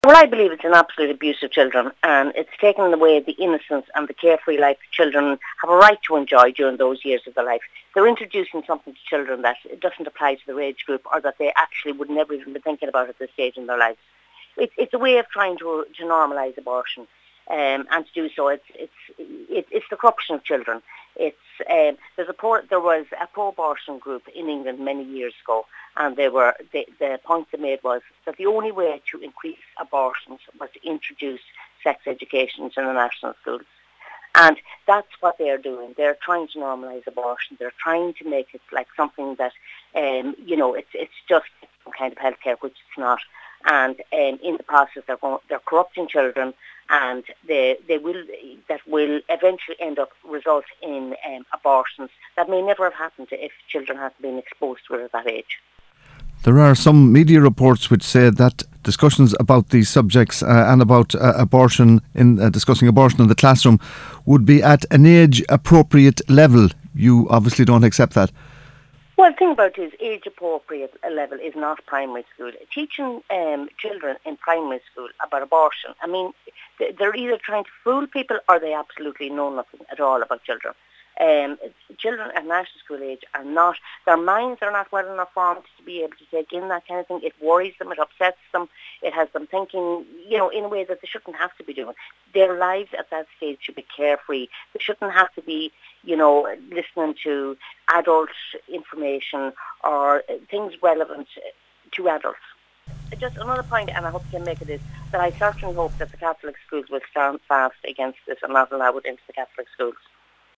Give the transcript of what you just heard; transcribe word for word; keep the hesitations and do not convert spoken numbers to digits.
Well, I believe it's an absolute abuse of children, and it's taken away the innocence and the carefree life children have a right to enjoy during those years of their life. They're introducing something to children that it doesn't apply to their age group, or that they actually would never even be thinking about at this stage in their lives. It's, it's a way of trying to, to normalise abortion, um, and to do so, it's it's it, it's the corruption of children. It's um, there's a pro, there was a pro-abortion group in England many years ago, and they were the, the point they made was that the only way to increase abortions was to introduce sex education into the national schools. And that's what they're doing. They're trying to normalise abortion. They're trying to make it like something that, um, you know, it's it's just some kind of healthcare, which it's not. And um, in the process, they're going, they're corrupting children, and they they will that will eventually end up result in um, abortions that may never have happened if children hadn't been exposed to it at that age. There are some media reports which say that discussions about these subjects uh, and about uh, abortion, in uh, discussing abortion in the classroom, would be at an age-appropriate level. You obviously don't accept that. Well, the thing about it is age-appropriate level is not primary school. Teaching um, children in primary school about abortion, I mean, they're either trying to fool people or they absolutely know nothing at all about children. Um, children at national school age are not, their minds are not well enough formed to be able to take in that kind of thing. It worries them, it upsets them, it has them thinking, you know, in a way that they shouldn't have to be doing. Their lives at that stage should be carefree. They shouldn't have to be, you know, listening to adult information or things relevant to adults. Just another point, and I hope you can make it, is that I certainly hope that the Catholic schools will stand fast against this and not allow it into the Catholic schools.